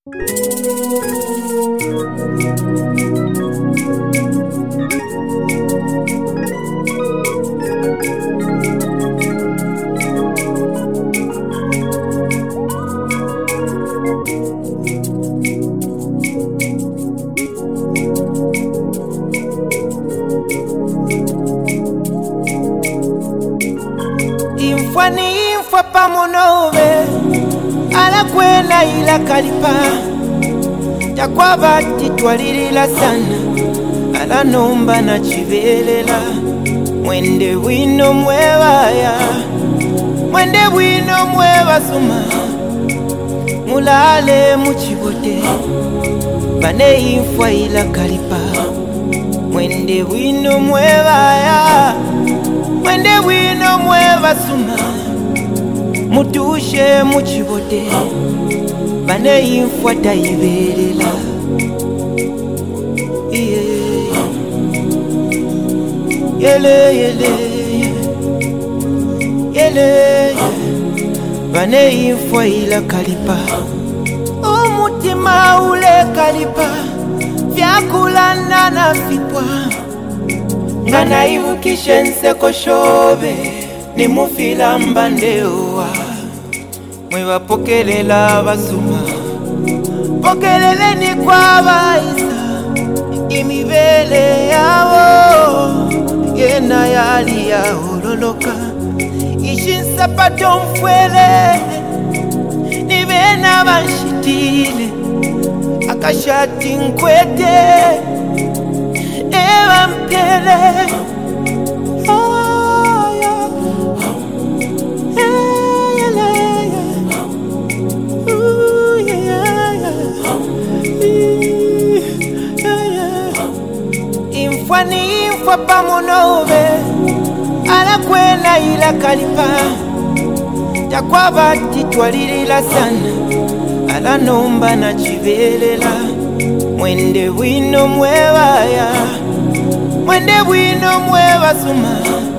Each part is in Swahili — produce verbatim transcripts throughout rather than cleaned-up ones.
Infwa ni infwa pamonove ala kwena ila kalipa takwaba titwalilila sana ala nomba na chivelela mwende wino mwewaya mwende wino mwewasuma mulale muchibote bane infwa ila kalipa mwende wino mwewaya mwende wino mwewasuma mutushe muchibote bane infwa taibelela yeah. Yele yele yele bane infwa ila kalipa umutima ule kalipa vyakulana na vipwa ngana ivukishe nseko shobe ni mufila mbandewa mwewa pokelela basuma pokelele ni kwa baisa imibele yawo yena yali ya ololoka ishinsapato mfwele nibena banshitile akashati nkwete ewa mpele oh, yeah. Hey, yeah, yeah. Ooh, yeah, yeah, yeah. Yeah, yeah. Infwa ni infwa pamonove ala kwena ila kalipa takwaba titwalilila sana ala nomba na chivelela mwende wino mwewaya mwende wino mwewasuma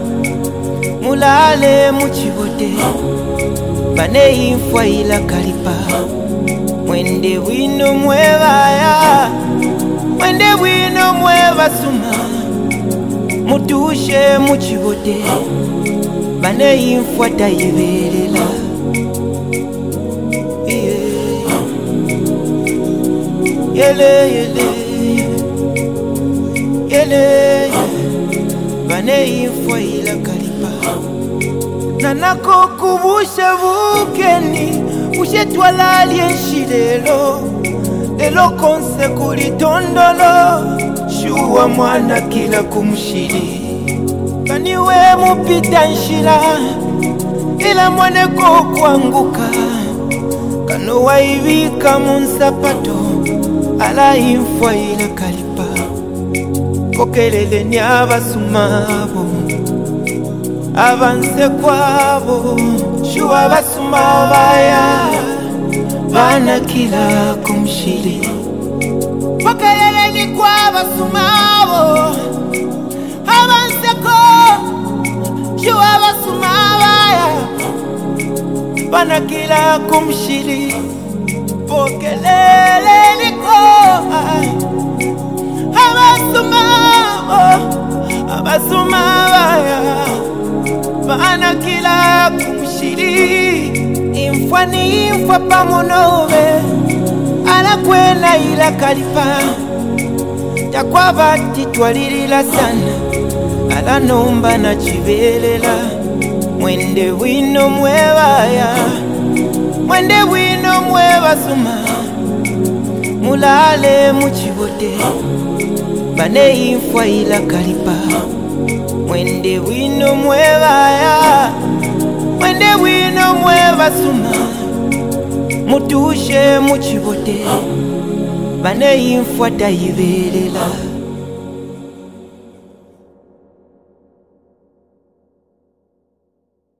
mulale muchibote bane infwa ila kalipa mwende wino mwewaya mwende wino mwewasuma mutushe muchibote bane infwa taibelela yeah. Yele yele yele bane infwa ila kalipa nanako kubushe bukeni ushetwalali enshilelo lelo konse kulitondolo shuwa mwana kila kumshili kaniwe mupita nshila ila mwaneko kuanguka kano waivika munsapato ala infwa ila kalipa kokelele ni abasumabo avanse kwabo shuwa basuma baya bana kila kumshili kokelele ni kwa basumabo avanse ko shuwa basuma baya bana kila kumshili pokelele ni kwa abasuma abasuma baya bana kila kumshili infwa ni infwa pamonove ala kwena ila kalipa takwaba titwalilila sana ala nomba na chivelela mwende wino mwewaya mwende wino mwewasuma mulale muchibote bane infwa ila kalipa mwende wino mwewaya mwende wino mwewasuma mutushe muchibote bane infwa taibelela